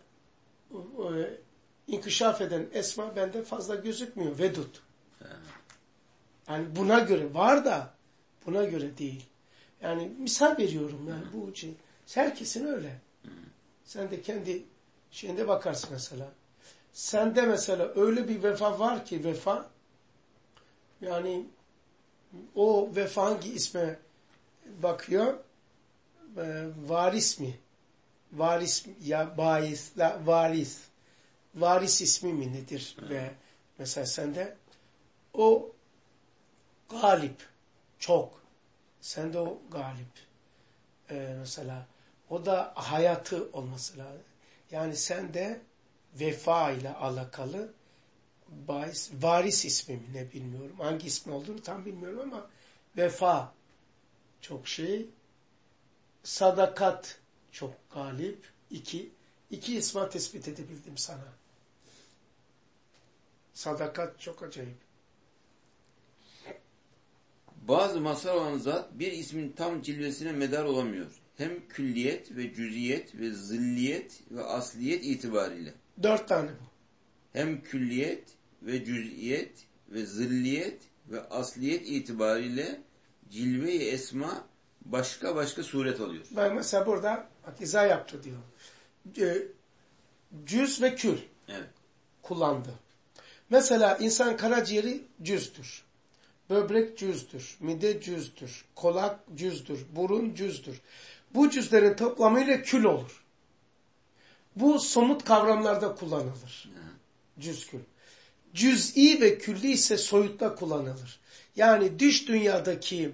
inkişaf eden esma bende fazla gözükmüyor. Vedud. Yani buna göre var da buna göre değil. Yani misal veriyorum yani bu şey. Herkesin öyle. Sen de kendi şeyinde bakarsın mesela. Sende mesela öyle bir vefa var ki vefa yani o vefa hangi isme bakıyor? Varis mi? Varis ya bais, varis. Varis ismi mi nedir? Ve mesela sende o galip. Çok. Sende o galip. Mesela o da hayatı olması lazım. Yani sende vefa ile alakalı varis ismi mi ne bilmiyorum. Hangi ismi olduğunu tam bilmiyorum ama vefa çok şey. Sadakat çok galip. İki isma tespit edebildim sana. Sadakat çok acayip. Bazı mazhar olan zat bir ismin tam cilvesine medar olamıyor. Hem külliyet ve cüziyet ve zilliyet ve asliyet itibariyle. 4 tane bu. Hem külliyet ve cüziyet ve zilliyet ve asliyet itibariyle cilve-i esma başka başka suret alıyor. Ben mesela burada bak izah yaptı diyor. Cüz ve kül Evet. kullandı. Mesela insan karaciğeri cüzdür. Böbrek cüzdür. Mide cüzdür. Kolak cüzdür. Burun cüzdür. Bu cüzlerin toplamıyla kül olur. Bu somut kavramlarda kullanılır. Cüz kül. Cüz'i ve külli ise soyutta kullanılır. Yani dış dünyadaki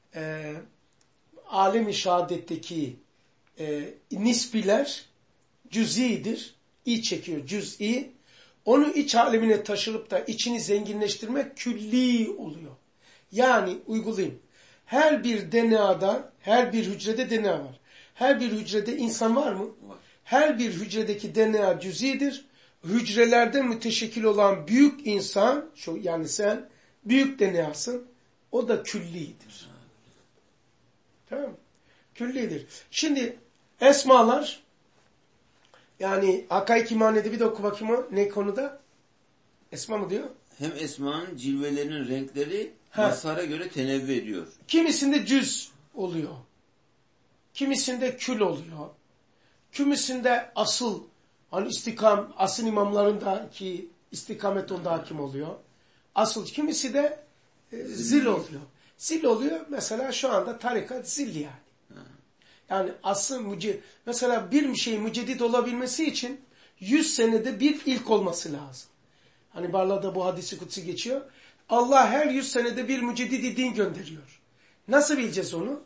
alem-i şehadetteki nisbiler cüz'idir. İ çekiyor cüz'i. Onu iç alemine taşırıp da içini zenginleştirmek külli oluyor. Yani uygulayayım. Her bir DNA'da, her bir hücrede DNA var. Her bir hücrede insan var mı? Var. Her bir hücredeki DNA cüz'idir. Hücrelerden müteşekkil olan büyük insan, yani sen büyük DNA'sın. O da küllidir. Tamam mı? Küllidir. Şimdi esmalar, yani Hakaik İmaniye'de bir de oku bakayım o. Ne konuda? Esma mı diyor? Hem esmanın cilvelerinin renkleri mazhara göre tenevvü ediyor. Kimisinde cüz oluyor. Kimisinde kül oluyor. Kimisinde asıl, hani asıl imamlarındaki istikamet onda hakim oluyor. Asıl kimisi de zil oluyor. Zil oluyor mesela şu anda tarikat zil yani. Yani asıl mesela bir şeyin müceddit olabilmesi için 100 senede bir ilk olması lazım. Hani Barla'da bu hadisi kutsi geçiyor. Allah her 100 senede bir müceddidi din gönderiyor. Nasıl bileceğiz onu?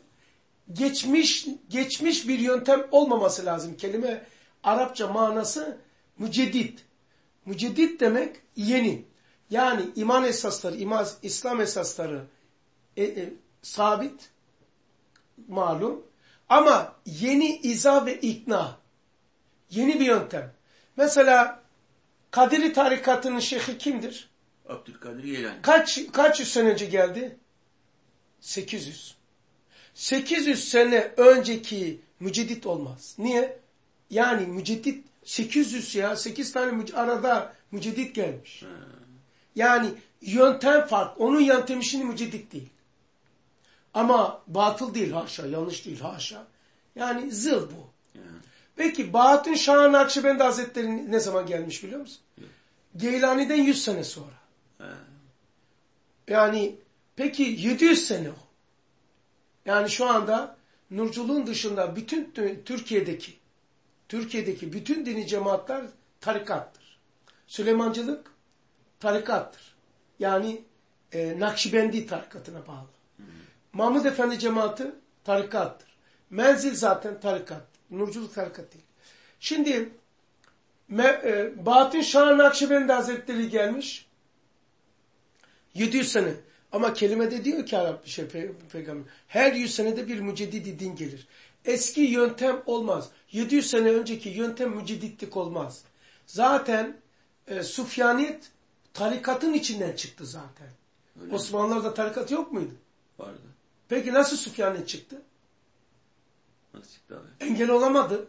Geçmiş bir yöntem olmaması lazım. Kelime Arapça manası müceddit. Müceddit demek yeni. Yani iman esasları, İslam esasları sabit, malum. Ama yeni izah ve ikna. Yeni bir yöntem. Mesela Kadiri tarikatının şeyhi kimdir? Abdülkadir Geylani. Kaç yüz sene önce geldi? 800. 800 sene önceki müceddit olmaz. Niye? Yani müceddit 800 ya. 8 tane arada müceddit gelmiş. Yani yöntem fark. Onun yöntemi şimdi müceddit değil. Ama batıl değil haşa. Yanlış değil haşa. Yani zıl bu. Peki Bahattin Şah Nakşibendi Hazretleri ne zaman gelmiş biliyor musun? Geylani'den 100 sene sonra. Yani peki 700 sene o. Yani şu anda nurculuğun dışında bütün Türkiye'deki bütün dini cemaatler tarikattır. Süleymancılık tarikattır. Yani Nakşibendi tarikatına bağlı. Mahmud Efendi cemaati tarikattır. Menzil zaten tarikattır. Nurculuk tarikat değil. Şimdi Bahattin Şah Nakşibendi Hazretleri gelmiş. 700 sene. Ama kelimede diyor ki Arap peygamber. Her 100 senede bir müceddidi din gelir. Eski yöntem olmaz. 700 sene önceki yöntem mücedditlik olmaz. Zaten Sufyaniyet tarikatın içinden çıktı zaten. Öyle Osmanlılar'da tarikat yok muydu? Vardı. Peki nasıl Sufyaniyet çıktı? Nasıl çıktı abi? Engel olamadı.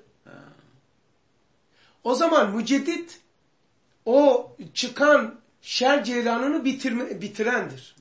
O zaman müceddit o çıkan şer ceylanını bitirendir.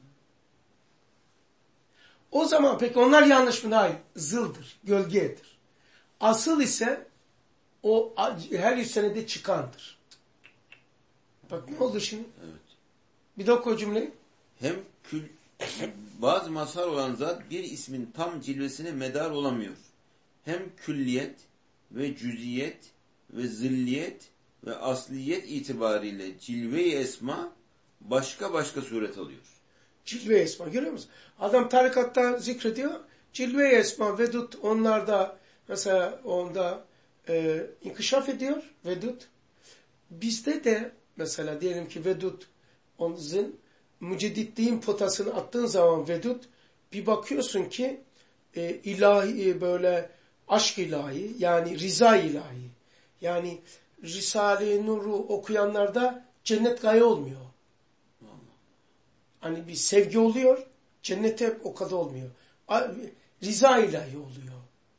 O zaman peki onlar yanlış mı? Hayır. Zıldır, gölgedir. Asıl ise o her 100 senede çıkandır. Bak ne oldu şimdi? Evet. Bir de oku o cümleyi. Hem bazı mazhar olan zat bir ismin tam cilvesine medar olamıyor. Hem külliyet ve cüziyet ve zilliyet ve asliyet itibariyle cilve-i esma başka suret alıyor. Cilve-i esma görüyor musun? Adam tarikatta zikrediyor. Cilve-i esma, vedut onlarda mesela onda inkişaf ediyor. Vedut. Bizde de mesela diyelim ki vedut onun mücedditliğin potasını attığın zaman vedut bir bakıyorsun ki ilahi böyle aşk ilahi yani rıza ilahi yani Risale-i Nur'u okuyanlarda cennet gaye olmuyor. Hani bir sevgi oluyor, cennete o kadar olmuyor. Rıza ilahi oluyor.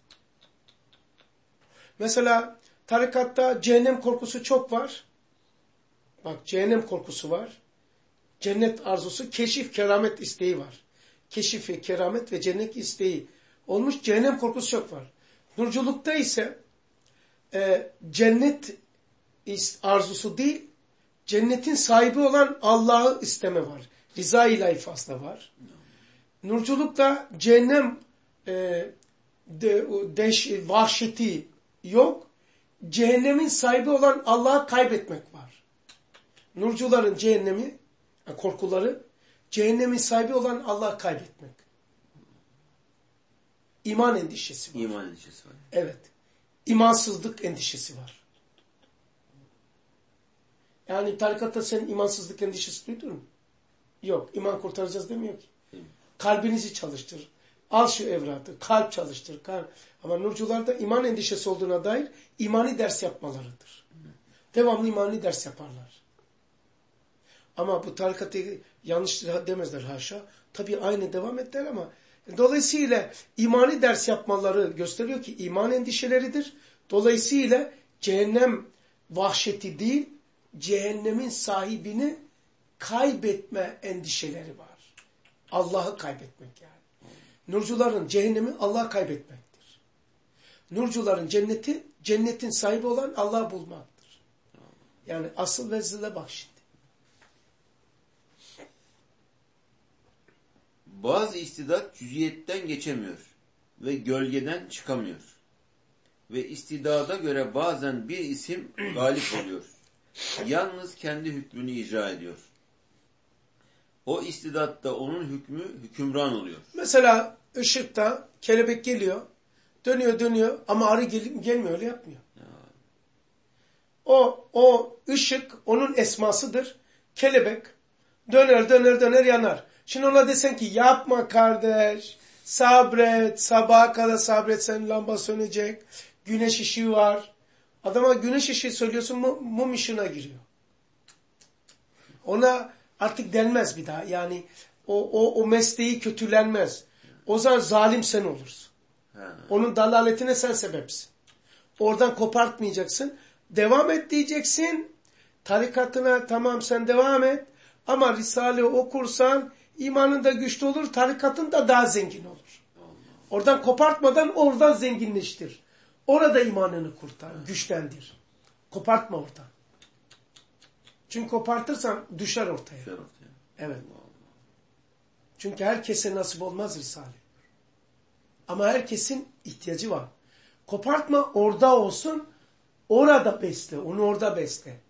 Mesela tarikatta cehennem korkusu çok var. Bak cehennem korkusu var. Cennet arzusu, keşif, keramet isteği var. Keşif, keramet ve cennet isteği olmuş. Cehennem korkusu çok var. Nurculukta ise cennet arzusu değil, cennetin sahibi olan Allah'ı isteme var. Rıza ilahi fasla var. Nurculukta cehennem vahşeti yok. Cehennemin sahibi olan Allah'ı kaybetmek var. Nurcuların cehennemi, korkuları, cehennemin sahibi olan Allah'ı kaybetmek. İman endişesi var. İman endişesi var. Evet. İmansızlık endişesi var. Yani tarikatta sen imansızlık endişesi duydun mu? Yok. İman kurtaracağız demiyor ki. Kalbinizi çalıştır. Al şu evradı. Kalp çalıştır. Ama nurcularda iman endişesi olduğuna dair imani ders yapmalarıdır. Devamlı imani ders yaparlar. Ama bu tarikatı yanlış demezler haşa. Tabii aynı devam ettiler ama dolayısıyla imani ders yapmaları gösteriyor ki iman endişeleridir. Dolayısıyla cehennem vahşeti değil, cehennemin sahibini kaybetme endişeleri var. Allah'ı kaybetmek yani. Nurcuların cehennemi Allah'ı kaybetmektir. Nurcuların cenneti, cennetin sahibi olan Allah'ı bulmaktır. Yani asıl vezile bak şimdi. Bazı istidat cüziyetten geçemiyor ve gölgeden çıkamıyor. Ve istidada göre bazen bir isim galip oluyor. Yalnız kendi hükmünü icra ediyor. O istidatta onun hükmü hükümran oluyor. Mesela ışıkta kelebek geliyor, dönüyor ama arı gelmiyor, öyle yapmıyor. Ya. O ışık onun esmasıdır. Kelebek döner yanar. Şimdi ona desen ki yapma kardeş, sabret, sabaha kadar sabretsen lamba sönecek, güneş ışığı var. Adama güneş ışığı söylüyorsun, mum ışığına giriyor. Ona artık denmez bir daha. Yani o mesleği kötülenmez. O zaman zalim sen olursun. Onun dalaletine sen sebepsin. Oradan kopartmayacaksın. Devam et diyeceksin. Tarikatına tamam sen devam et. Ama Risale okursan imanın da güçlü olur. Tarikatın da daha zengin olur. Oradan kopartmadan oradan zenginleştir. Orada imanını kurtar, güçlendir. Kopartma orada. Çünkü kopartırsan düşer ortaya. Evet. Çünkü herkese nasip olmaz Risale. Ama herkesin ihtiyacı var. Kopartma, orada olsun, orada besle, onu orada besle.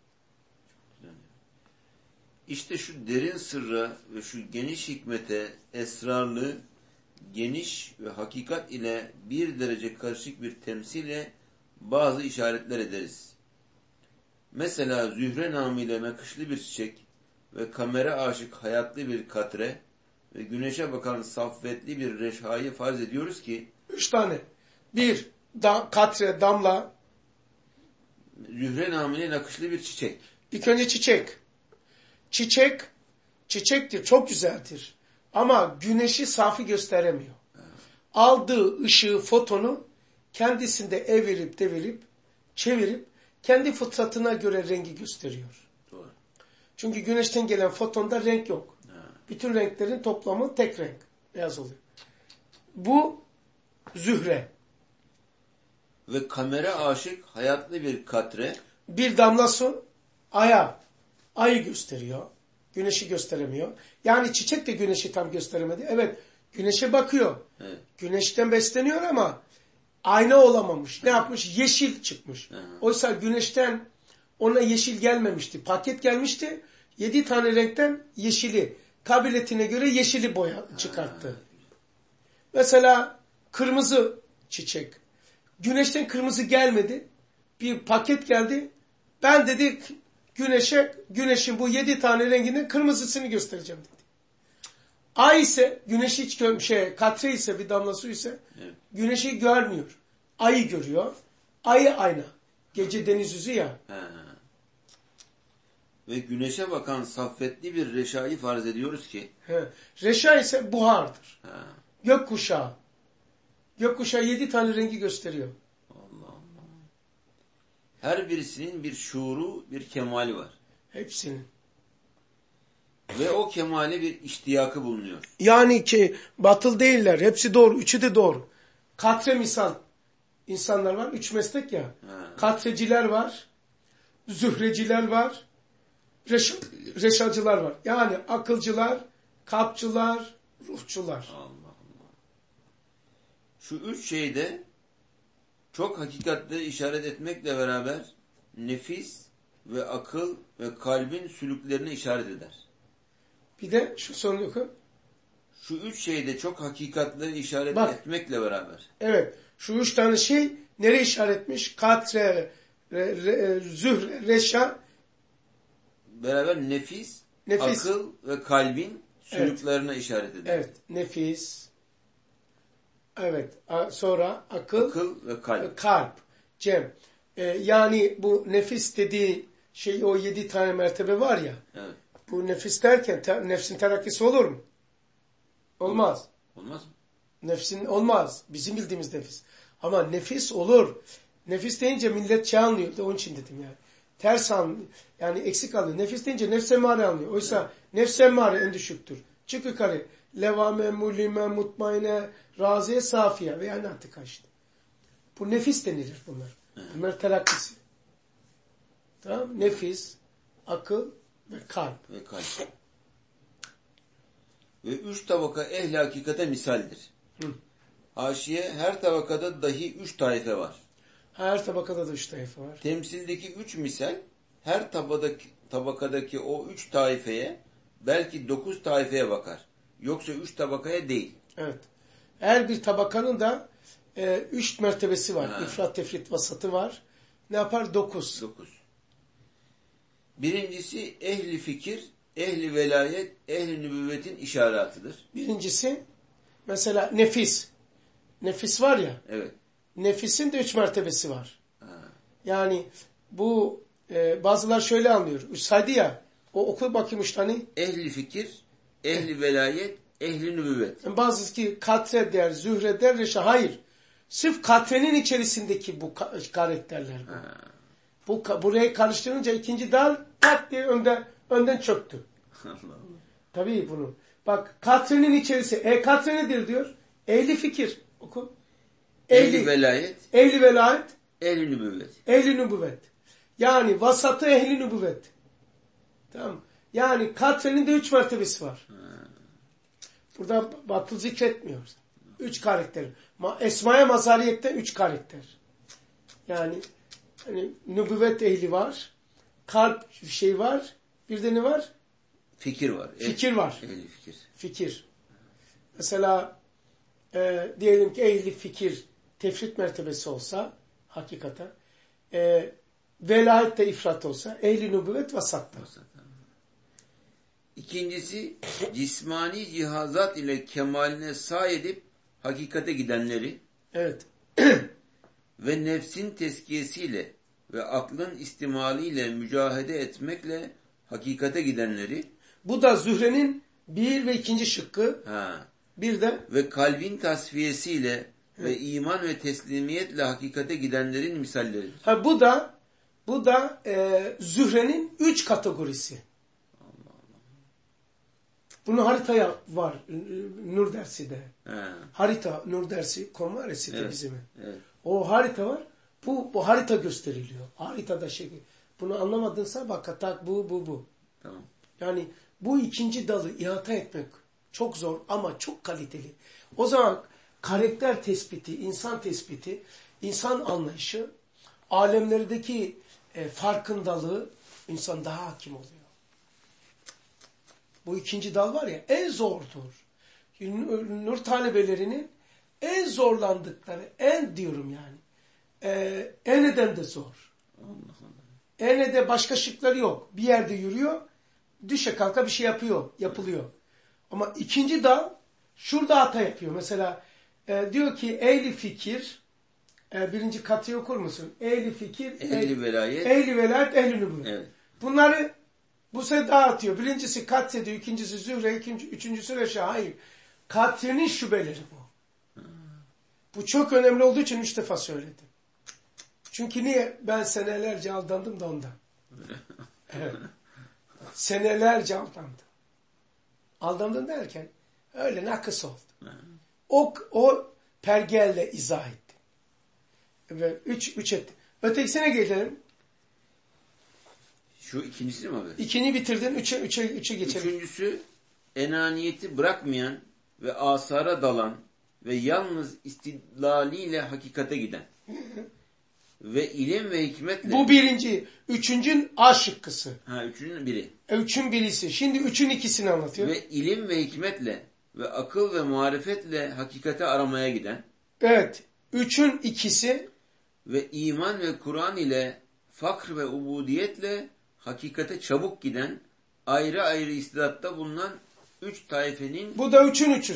İşte şu derin sırra ve şu geniş hikmete, esrarlı, geniş ve hakikat ile bir derece karışık bir temsile bazı işaretler ederiz. Mesela zühre namıyla nakışlı bir çiçek ve kamera aşık hayatlı bir katre ve güneşe bakan saffetli bir reşhayı farz ediyoruz ki 3 tane. 1. Katre, damla. Zühre namıyla nakışlı bir çiçek. İlk önce çiçek. Çiçektir, çok güzeldir. Ama güneşi safi gösteremiyor. Aldığı ışığı, fotonu kendisinde evirip, çevirip, kendi fıtratına göre rengi gösteriyor. Doğru. Çünkü güneşten gelen fotonda renk yok. Bütün renklerin toplamı tek renk. Beyaz oluyor. Bu zühre. Ve kamera aşık hayatlı bir katre. Bir damla su ayı gösteriyor. Güneşi gösteremiyor. Yani çiçek de güneşi tam gösteremedi. Evet, güneşe bakıyor. Evet. Güneşten besleniyor ama ayna olamamış. Ne yapmış? Yeşil çıkmış. Oysa güneşten ona yeşil gelmemişti. Paket gelmişti. 7 tane renkten yeşili. Kabiliyetine göre yeşili boya çıkarttı. Mesela kırmızı çiçek. Güneşten kırmızı gelmedi. Bir paket geldi. Ben dedi güneşin bu 7 tane renginin kırmızısını göstereceğim dedi. Ay ise güneşi hiç katre ise bir damla su ise güneşi görmüyor. Ayı görüyor. Ayı ayna. Gece deniz yüzü ya. Ve güneşe bakan saffetli bir reşayı farz ediyoruz ki. Reşa ise buhardır. Gökkuşağı. Gökkuşağı 7 tane rengi gösteriyor. Allah Allah. Her birisinin bir şuuru, bir kemali var. Hepsinin. Ve o kemale bir iştiyakı bulunuyor. Yani ki batıl değiller. Hepsi doğru. Üçü de doğru. Katre misal insanlar var. 3 meslek ya. Katreciler var. Zühreciler var. Reşacılar var. Yani akılcılar, kalpçılar, ruhçular. Allah Allah. Şu 3 şeyde çok hakikatle işaret etmekle beraber nefis ve akıl ve kalbin sülüklerine işaret eder. Bir de şu soruyu oku. Şu 3 şeyde çok hakikatle işaret etmekle beraber. Evet. Şu 3 tane şey nereye işaretmiş? Katre, zühre, reşa. Beraber nefis, akıl ve kalbin sülüklerine işaret eder. Evet. Nefis. Evet. Sonra akıl ve kalp. Cem. Yani bu nefis dediği şey o 7 tane mertebe var ya. Evet. Bu nefis derken nefsin terakkisi olur mu? Olmaz. Olmaz mı? Nefsin olmaz. Bizim bildiğimiz nefis. Ama nefis olur. Nefis deyince millet şey anlıyor. Onun için dedim yani. Ters anlıyor. Yani eksik anlıyor. Nefis deyince nefs emmare anlıyor. Oysa nefs emmare en düşüktür. Çık yukarı. Levame, mulime, mutmaine, raziye, safiye veya natika işte. Bu nefis denilir bunlar. Bunlar terakkisi. Tamam. Nefis, akıl ve kalp. Ve 3 tabaka ehli hakikate misaldir. Haşiye her tabakada dahi 3 taife var. Her tabakada da 3 taife var. Temsildeki 3 misal her tabakadaki o 3 taifeye belki 9 taifeye bakar. Yoksa 3 tabakaya değil. Evet. Her bir tabakanın da 3 mertebesi var. İfrat, tefrit, vasatı var. Ne yapar? 9. Birincisi ehli fikir, ehli velayet, ehli nübüvvetin işaratıdır. Birincisi mesela nefis. Nefis var ya. Evet. Nefisin de 3 mertebesi var. Yani bu bazılar şöyle anlıyor. Saydı ya. O oku bakayım 3 tane. Ehli fikir, ehli velayet, ehli nübüvvet. Bazısı ki katre der, zühre der, reşa. Hayır. Sırf katrenin içerisindeki bu karakterler bu. Buraya karıştırınca ikinci dal pat diye önden çöktü. Tabii bunu. Bak katrenin içerisi. Katre nedir diyor? Ehli fikir. Oku. ehli velayet, ehli velayet, ehli nübüvvet. ehli nübüvvet. Yani vasatı ehli nübüvvet. Tamam. Yani Katre'nin de 3 mertebesi var. Burada batıl zikretmiyoruz. 3 karakter. Esma-i Mazhariyet'te 3 karakter. Yani hani nübüvvet ehli var. Kalp şey var. Bir de ne var? Fikir var. Fikir var. Ehli fikir. Fikir. Mesela diyelim ki ehli fikir tefrit mertebesi olsa hakikaten velayet de ifrat olsa ehli nübüvvet vasatta. İkincisi cismani cihazat ile kemaline sahi edip hakikate gidenleri Evet. ve nefsin tezkiyesiyle ve aklın istimaliyle mücahede etmekle hakikate gidenleri Bu da Zühre'nin 1 ve 2. şıkkı. Bir de ve kalbin tasfiyesiyle ve iman ve teslimiyetle hakikate gidenlerin misalleridir. Bu da Zühre'nin 3 kategorisi. Bunun haritaya var Nur dersi de. Harita Nur dersi konvaresi de bizim. Evet. O harita var. Bu harita gösteriliyor. Haritada şey. Bunu anlamadınsa bak tak bu. Tamam. Yani bu 2. dalı ihata etmek çok zor ama çok kaliteli. O zaman karakter tespiti, insan tespiti, insan anlayışı, alemlerdeki farkındalığı insan daha hakim oluyor. Bu 2. dal var ya en zordur. Nur talebelerinin en zorlandıkları, en diyorum yani. Ene'den de zor. Ene'de başka şıkları yok. Bir yerde yürüyor, düşe kalka bir şey yapılıyor. Ama 2. dal şurada hata yapıyor. Mesela diyor ki ehli fikir, 1. katıyı okur musun? Ehli fikir, Ehli velayet, ehli nübüvvet. Evet. Bunları bu sefer dağıtıyor. Birincisi Katse diyor, ikincisi Zühre, üçüncüsü Reşa. Hayır. Katre'nin şubeleri bu. Bu çok önemli olduğu için 3 defa söyledim. Çünkü niye? Ben senelerce aldandım da ondan. Evet. Senelerce aldandım. Aldandım derken öyle nakıs oldu. O pergelle izah etti. Ve 3 etti. Ötekisine gelelim. Şu ikincisi mi abi? 2'ni bitirdin, 3'e geçelim. Üçüncüsü enaniyeti bırakmayan ve asara dalan ve yalnız istidlaliyle hakikate giden ve ilim ve hikmetle... Bu 1. 3'ün A şıkkısı. Üçünün biri. 3'ün birisi. Şimdi 3'ün 2'sini anlatıyor. Ve ilim ve hikmetle ve akıl ve marifetle hakikate aramaya giden. Evet. 3'ün 2'si. Ve iman ve Kur'an ile fakr ve ubudiyetle hakikate çabuk giden, ayrı ayrı istidatta bulunan 3 taifenin... Bu da 3'ün 3'ü.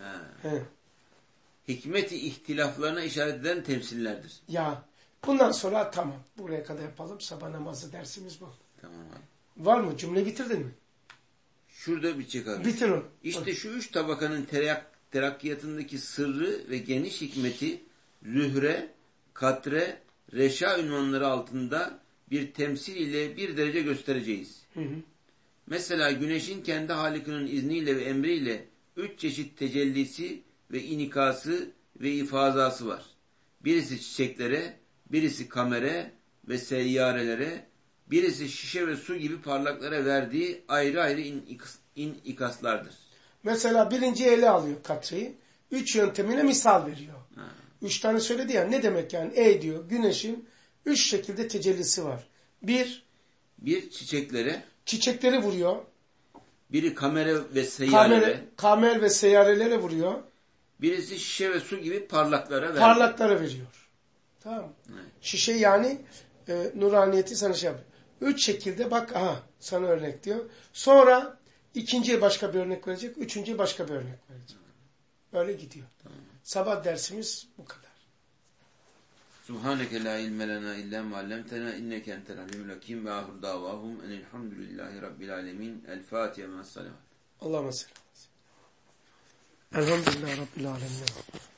Hikmeti ihtilaflarına işaret eden temsillerdir. Ya bundan sonra tamam. Buraya kadar yapalım. Sabah namazı dersimiz bu. Tamam abi. Var mı? Cümle bitirdin mi? Şurada bir çek abi. Bitir onu. İşte şu 3 tabakanın terakkiyatındaki sırrı ve geniş hikmeti Zühre, Katre, Reşa ünvanları altında bir temsil ile bir derece göstereceğiz. Mesela güneşin kendi Halık'ının izniyle ve emriyle 3 çeşit tecellisi ve inikası ve ifazası var. Birisi çiçeklere, birisi kamere ve seyyarelere, birisi şişe ve su gibi parlaklara verdiği ayrı ayrı inikaslardır. Mesela 1. ele alıyor Katre'yi. 3 yöntemine misal veriyor. 3 tane söyledi ya. Ne demek yani? Diyor. Güneşin 3 şekilde tecellisi var. Bir çiçeklere. Çiçekleri vuruyor. Biri kamera ve seyyarelere. Kamer ve seyyarelere vuruyor. Birisi şişe ve su gibi parlaklara veriyor. Parlaklara veriyor. Tamam mı? Evet. Şişe yani nuraniyeti sana şey yapıyor. 3 şekilde bak sana örnek diyor. Sonra 2'nciye başka bir örnek verecek. 3'üncüye başka bir örnek verecek. Böyle gidiyor. Tamam. Sabah dersimiz bu kadar. Subhaneke la ilme lena illa ma allamtena inneke entel alimul hakim ve ahir davahum enelhamdülillahi rabbil alemin. El Fatiha ma'as salavat. Allahümme salli. Elhamdülillahi rabbil alemin.